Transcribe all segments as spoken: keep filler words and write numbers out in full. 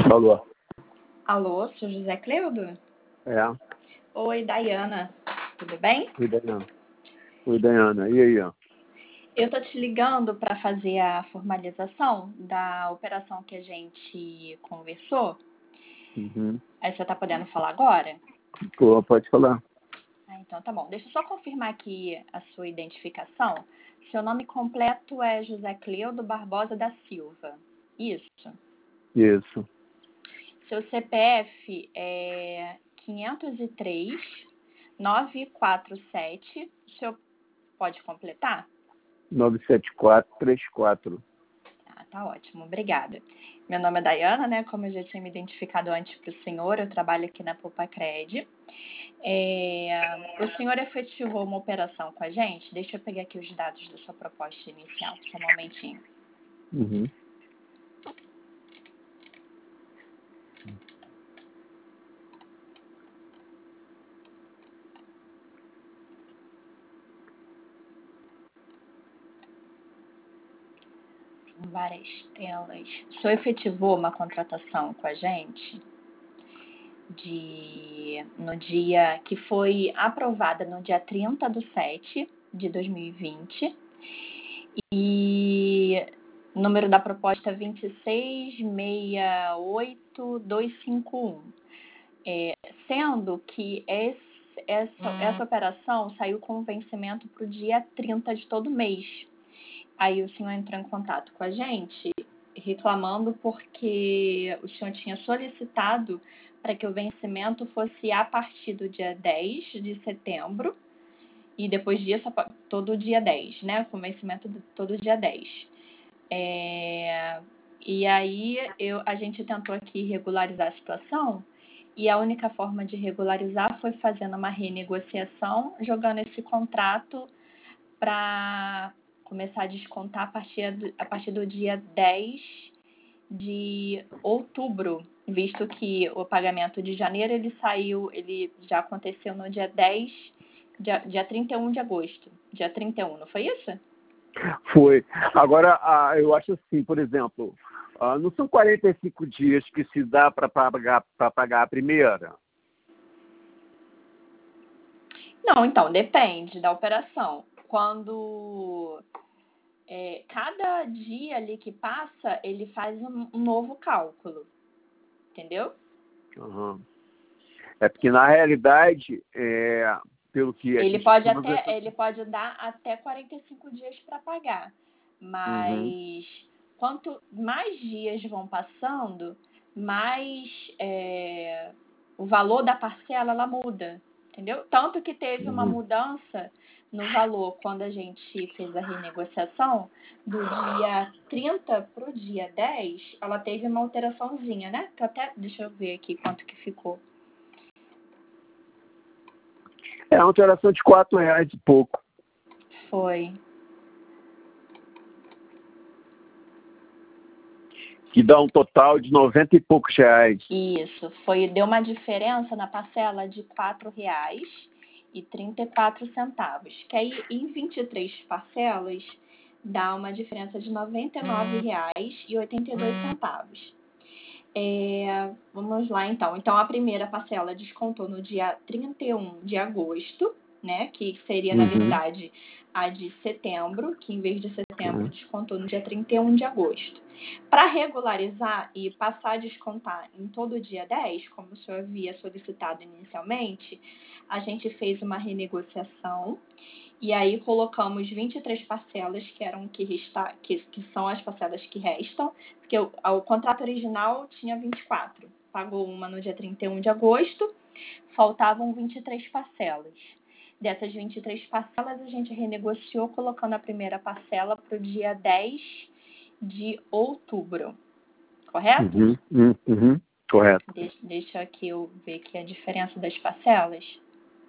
Alô? Alô, sou José Cleudo? É. Oi, Dayana. Tudo bem? Oi, Dayana. Oi, Dayana. E aí, ó? Eu tô te ligando para fazer a formalização da operação que a gente conversou. Uhum. Aí você tá podendo falar agora? Pô, pode falar. Ah, então tá bom. Deixa eu só confirmar aqui a sua identificação. Seu nome completo é José Cleudo Barbosa da Silva. Isso. Isso. Seu C P F é quinhentos e três, novecentos e quarenta e sete. O senhor pode completar? nove sete quatro três quatro. Ah, tá ótimo, obrigada. Meu nome é Dayana, né? Como eu já tinha me identificado antes para o senhor, eu trabalho aqui na Pulpacred. É, o senhor efetivou uma operação com a gente? Deixa eu pegar aqui os dados da sua proposta inicial, só um momentinho. Uhum. São várias telas. O senhor efetivou uma contratação com a gente de, no dia que foi aprovada no dia trinta de setembro de dois mil e vinte. E o número da proposta é vinte e seis seis oito dois cinco um. É, sendo que esse, essa, essa operação saiu com vencimento para o dia trinta de todo mês. Aí o senhor entrou em contato com a gente reclamando porque o senhor tinha solicitado para que o vencimento fosse a partir do dia dez de setembro e depois disso todo dia dez, né? Com vencimento todo dia dez. É, e aí eu, a gente tentou aqui regularizar a situação e a única forma de regularizar foi fazendo uma renegociação, jogando esse contrato para começar a descontar a partir do, a partir do dia dez de outubro, visto que o pagamento de janeiro ele saiu, ele já aconteceu no dia dez, dia, dia trinta e um de agosto. Dia trinta e um, não foi isso? Foi. Agora, ah, eu acho assim, por exemplo, ah, não são quarenta e cinco dias que se dá para pagar, para pagar a primeira? Não, então, depende da operação. Quando é, cada dia ali que passa, ele faz um, um novo cálculo, entendeu? Uhum. É porque, na realidade, é, pelo que a Ele gente... pode até, ele pode dar até quarenta e cinco dias para pagar, mas uhum. quanto mais dias vão passando, mais é, o valor da parcela ela muda, entendeu? Tanto que teve uma mudança no valor quando a gente fez a renegociação do dia trinta para o dia dez, ela teve uma alteraçãozinha, né? Que até, deixa eu ver aqui quanto que ficou. É uma alteração de quatro reais e pouco. Foi. Que dá um total de noventa e poucos reais. Isso, foi, deu uma diferença na parcela de quatro reais e trinta e quatro centavos, que aí em vinte e três parcelas dá uma diferença de noventa e nove reais e oitenta e dois centavos. É, vamos lá então. Então a primeira parcela descontou no dia trinta e um de agosto, né? Que seria, na uhum. verdade, a de setembro, que em vez de setembro uhum. descontou no dia trinta e um de agosto. Para regularizar e passar a descontar em todo o dia dez, como o senhor havia solicitado inicialmente, a gente fez uma renegociação e aí colocamos vinte e três parcelas, que eram que, resta, que, que são as parcelas que restam, porque o, o contrato original tinha vinte e quatro. Pagou uma no dia trinta e um de agosto, faltavam vinte e três parcelas. Dessas vinte e três parcelas, a gente renegociou colocando a primeira parcela para o dia dez de outubro. Correto? Uhum, uhum, uhum. Correto. Deixa, deixa aqui eu ver aqui a diferença das parcelas.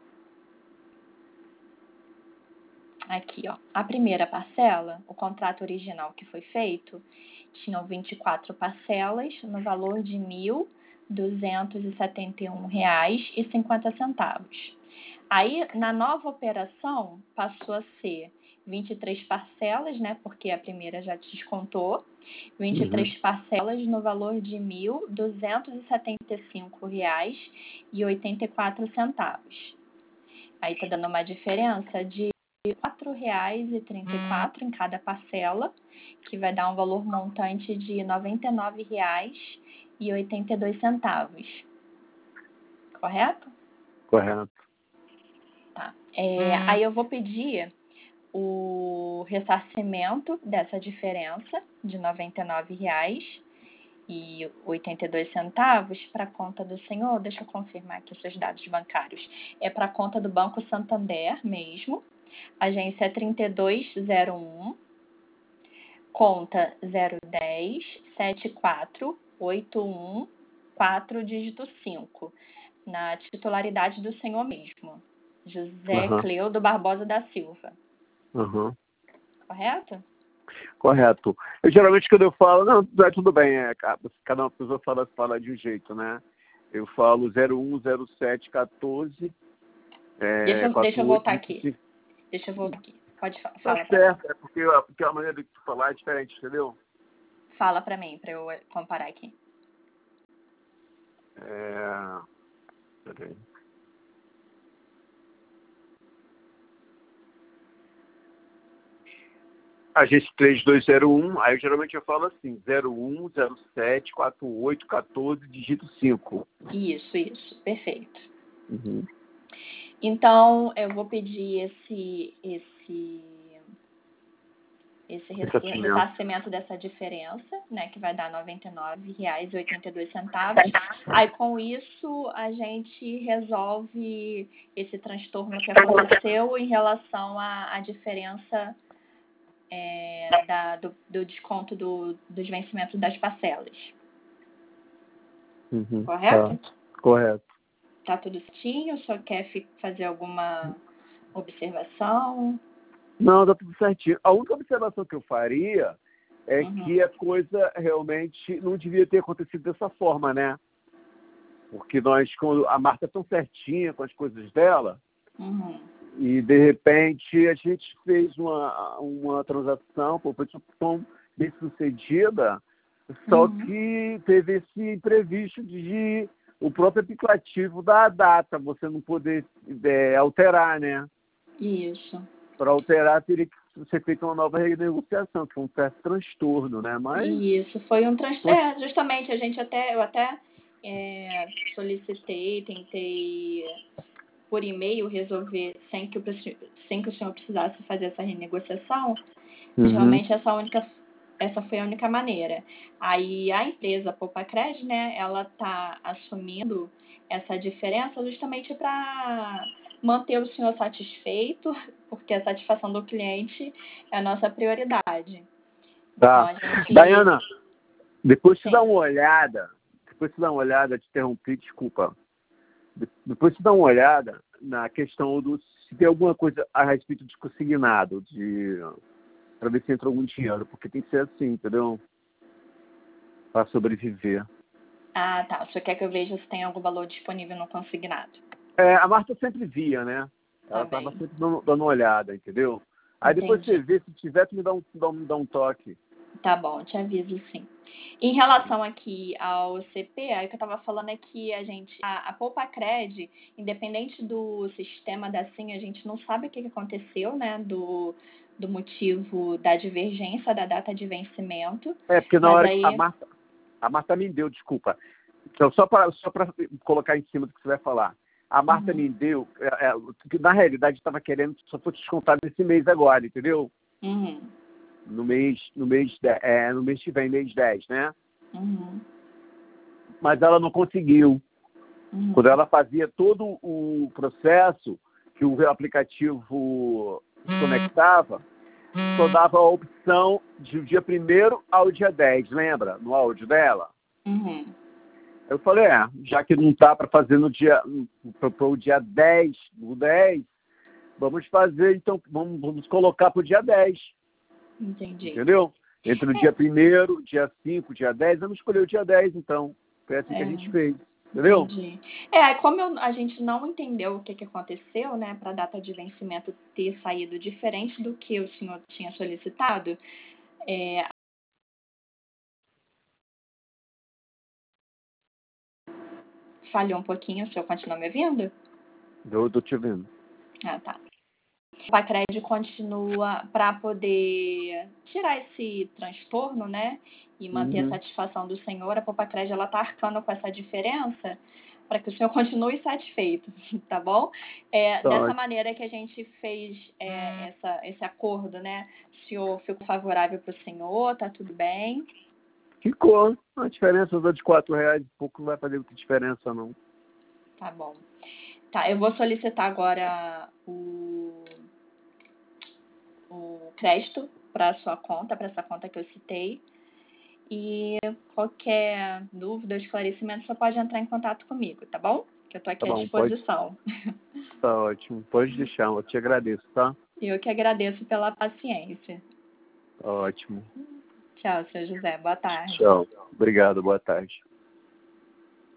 Aqui, ó. A primeira parcela, o contrato original que foi feito, tinham vinte e quatro parcelas no valor de mil duzentos e setenta e um reais e cinquenta centavos. Aí, na nova operação, passou a ser vinte e três parcelas, né? Porque a primeira já descontou. vinte e três Uhum. parcelas no valor de mil duzentos e setenta e cinco reais e oitenta e quatro centavos. Aí tá dando uma diferença de quatro reais e trinta e quatro em cada parcela, que vai dar um valor montante de noventa e nove reais e oitenta e dois centavos. Correto? Correto. Tá. É, aí eu vou pedir o ressarcimento dessa diferença de noventa e nove reais e oitenta e dois centavos para a conta do senhor. Deixa eu confirmar aqui os seus dados bancários. É para a conta do Banco Santander mesmo. Agência é trinta e dois zero um, conta zero dez sete quatro oito um quatro, dígito cinco, na titularidade do senhor mesmo, José Uhum. Cleudo Barbosa da Silva. Uhum. Correto? Correto. Eu geralmente quando eu falo, não, é tudo bem, é, cada uma pessoa fala, fala de um jeito, né? Eu falo zero um zero sete quatorze. É, deixa, eu, deixa eu voltar aqui. cinco. Deixa eu voltar aqui. Pode falar, Tá fala para mim. certo, é porque, porque a maneira de tu falar é diferente, entendeu? Fala para mim, para eu comparar aqui. É... Peraí. Agência três dois zero um, aí geralmente eu falo assim, zero um zero sete quatro oito um quatro, dígito cinco. Isso, isso, perfeito. Uhum. Então, eu vou pedir esse, esse, esse Ressarcimento. ressarcimento dessa diferença, né, que vai dar noventa e nove reais e oitenta e dois centavos. Aí, com isso, a gente resolve esse transtorno que aconteceu em relação à, à diferença é, da, do, do desconto do, dos vencimentos das parcelas. Uhum. Correto? Tá. Correto. Tá tudo certinho? O senhor quer fazer alguma observação? Não, tá tudo certinho. A única observação que eu faria é Uhum. que a coisa realmente não devia ter acontecido dessa forma, né? Porque nós, quando a Marta é tão certinha com as coisas dela, Uhum. e de repente a gente fez uma, uma transação, foi tão bem sucedida, só Uhum. que teve esse imprevisto de o próprio aplicativo da data, você não poder é, alterar, né? Isso. Para alterar, teria que ser feita uma nova renegociação, que foi um certo transtorno, né? Mas... Isso, foi um transtorno. É, justamente, a gente até, eu até é, solicitei, tentei por e-mail resolver sem que, o, sem que o senhor precisasse fazer essa renegociação. Mas Uhum. realmente essa, única, essa foi a única maneira. Aí a empresa Poupacred, né, ela está assumindo essa diferença justamente para manter o senhor satisfeito, porque a satisfação do cliente é a nossa prioridade. Tá. Então, a gente... Daiana, depois Sim. você dá uma olhada, depois você dá uma olhada, te interrompi, desculpa. Depois você dá uma olhada na questão do se tem alguma coisa a respeito de consignado, de para ver se entra algum dinheiro, porque tem que ser assim, entendeu? Para sobreviver. Ah, tá. O senhor quer que eu veja se tem algum valor disponível no consignado? É, a Marta sempre via, né? Ela Tá estava bem. sempre dando, dando uma olhada, entendeu? Aí depois Entendi. você vê, se tiver, tu me dá um, dá um, dá um toque. Tá bom, te aviso sim. Em relação aqui ao C P, aí o que eu estava falando é que a gente, a, a Poupacred, independente do sistema da SIM, a gente não sabe o que aconteceu, né, do, do motivo da divergência da data de vencimento. É, porque na Mas hora que aí... a Marta, a Marta me deu, desculpa. Então, só para só para colocar em cima do que você vai falar. A Marta Uhum. me deu, é, é, que na realidade estava querendo que só fosse descontado nesse mês agora, entendeu? Uhum. No mês, no mês, de- é, no mês que vem, mês dez, né? Uhum. Mas ela não conseguiu. Uhum. Quando ela fazia todo o processo, que o aplicativo se conectava, só dava a opção de o dia primeiro ao dia dez, lembra? No áudio dela. Uhum. Eu falei, é, já que não está para fazer no dia, para o dia dez, no dez, vamos fazer, então, vamos, vamos colocar para o dia dez. Entendi. Entendeu? Entre o dia primeiro, dia cinco, dia dez, vamos escolher o dia dez, então. Foi assim É. que a gente fez. Entendeu? Entendi. É, como eu- a gente não entendeu o que, que aconteceu, né, para a data de vencimento ter saído diferente do que o senhor tinha solicitado, é, Falhou um pouquinho, o senhor continua me ouvindo? Eu estou te ouvindo. Ah, tá. O Poupacred continua para poder tirar esse transtorno, né, e manter a Uhum. satisfação do senhor. A Poupacred, ela tá arcando com essa diferença para que o senhor continue satisfeito, tá bom? É, Tá dessa ótimo. maneira que a gente fez é, essa, esse acordo, né? O senhor ficou favorável para o senhor, tá tudo bem? Ficou. A diferença de quatro reais e pouco não vai fazer muita diferença, não. Tá bom. Tá, eu vou solicitar agora o, o crédito para sua conta, para essa conta que eu citei. E qualquer dúvida ou esclarecimento, você pode entrar em contato comigo, tá bom? Que eu tô aqui Tá à bom, pode. disposição. Tá ótimo. Pode deixar, eu te agradeço, tá? Eu que agradeço pela paciência. Tá ótimo. Tchau, seu José. Boa tarde. Tchau. Obrigado, boa tarde.